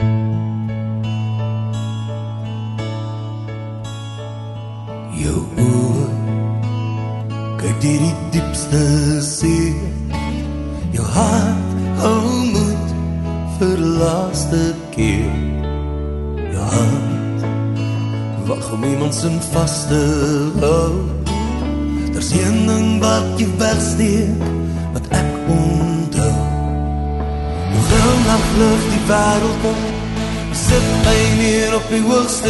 Jou oor, kyk deur die diepste see. Jou hart hou moed vir laaste keer. Jou hand wag om iemand sin vas te hou. Daar's een ding wat jy wegsteek, wat ek onthou. Jou glimlach lig die wêreld op, sit my neer op die hoogste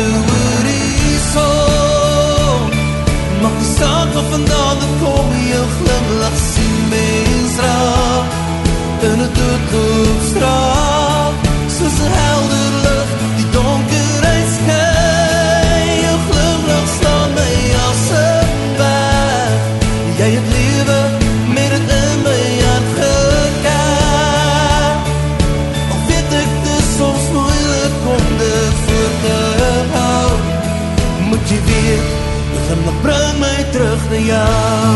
horison. Mag die saak van vandaan dat kom, jou glimlach sien mens raak, in 'n doodloopstraat, soos 'n helder lig, die donkerheid skyn. Jou glimlach slaan my as 'n berg, jy het lewe met dit in my hart gekerk. Al weet ek dis soms moeilik om dit voor te hou, moet jy weet, jou glimlach bring my terug na jou.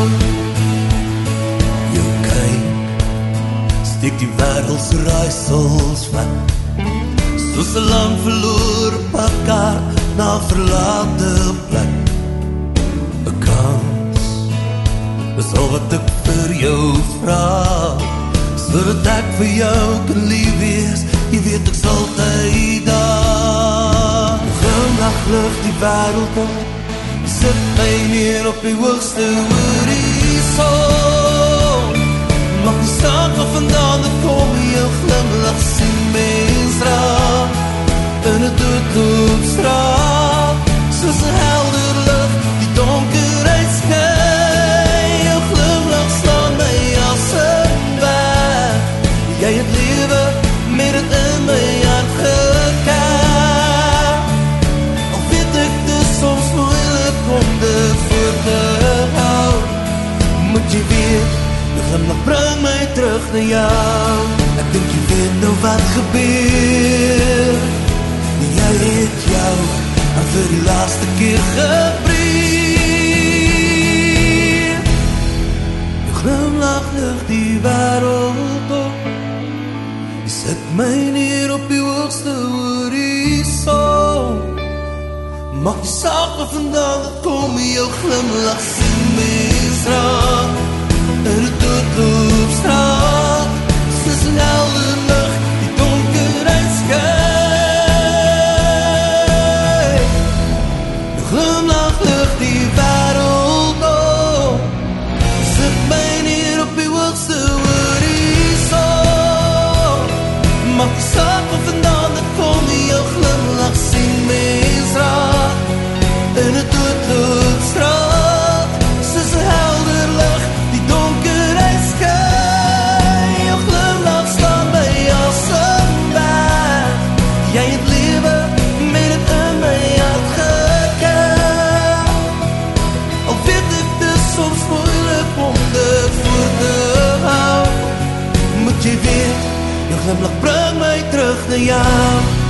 Jou kyk steek die wêreld se raaisels vat, soos 'n lang verlore padkaart na 'n verlate plek. 'n Kans, dis al wat ek vir jou vra, sodat ek vir jou kan lief wees, jy weet ek's altyd daar. Jou glimlach lig die wêreld op, sit my neer op die hoogste horison. Mag die saak van vandaan dat kom, jou glimlach sien mens raak, in 'n doodloopstraat, soos 'n helder lig, die donkerheid skyn. Jou glimlach slaan my as 'n berg, jy het lewe met dit in my hart gekerk. Al weet ek dis soms moeilik om dit voor te hou, moet jy weet, jou glimlach bring my terug na jou. Ek dink jy weet nou wat gebeur, jy het jou hart vir die laaste keer gebreek. Jou glimlach lig die wêreld op, jy sit my neer op die hoogste horison. Mag die saak van vandaan dat kom, jou glimlach sien mens raak, in 'n doodloopstraat, soos 'n helder lig, die donkerheid skyn. Jou glimlach lig die wêreld op, sit my neer op die hoogste horison. Mag die saak van vandaan dat kom, jou glimlach sien mens raak, in 'n doodloopstraat, soos 'n helder lig, die donkerheid skyn. Jou glimlach slaan my as 'n berg, jy het lewe met dit in my hart gekerk. Al weet ek dis soms moeilik om dit voor te hou, moet jy weet, jou glimlach bring my terug na jou.